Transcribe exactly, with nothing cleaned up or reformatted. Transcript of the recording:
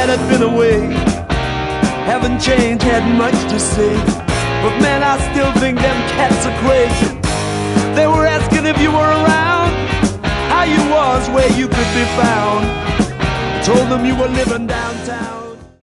had been away. Haven't changed, had much to say, but man, I still think them cats are crazy. They were asking if you were around, how you was, where you could be found. I told them you were living down